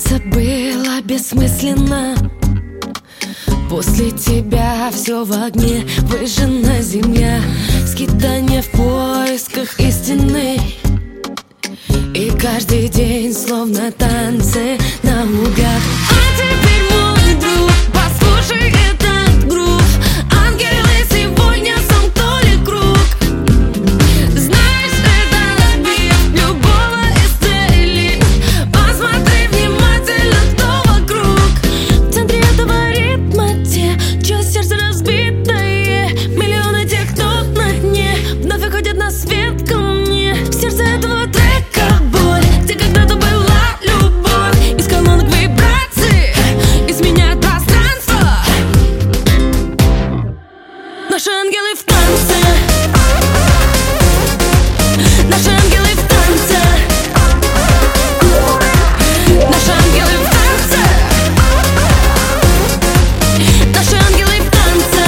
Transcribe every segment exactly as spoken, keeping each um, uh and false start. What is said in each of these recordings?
Бороться было бессмысленно. После тебя все в огне, выжжена земля, скитание в поисках истины. И каждый день словно танцы наугад. А теперь, мой друг, послушай этот грув. Ангелы сегодня сомкнули круг. Знаешь, это бит любого исцелит. Посмотри внимательно, кто вокруг. В центре этого ритма те, чье сердце разбитое. Миллионы тех, кто на дне, вновь выходят на свет ко мне. В сердце этого трека боль, где когда-то была любовь. Из колонок вибраций изменяют пространство. Наши ангелы в танце. Наши ангелы в танце. Наши ангелы в танце. Наши ангелы в танце.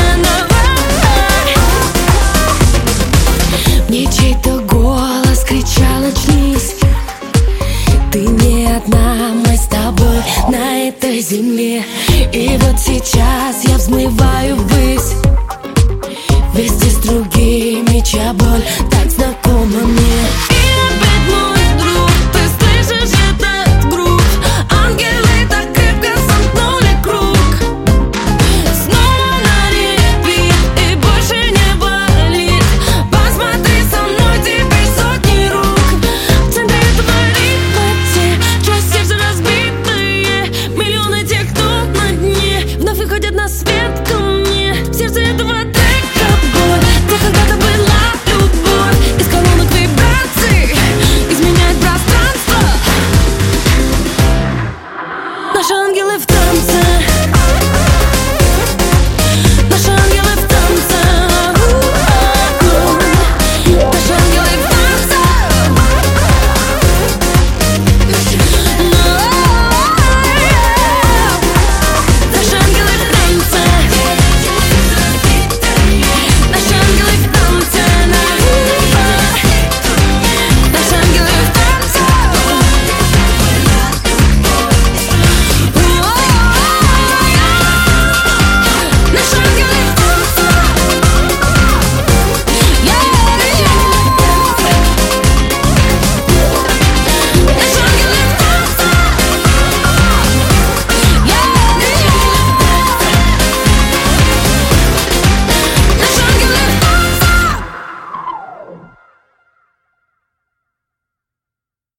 Мне чей-то голос кричал: очнись. Ты не одна, мы с тобой на этой земле. И вот сейчас я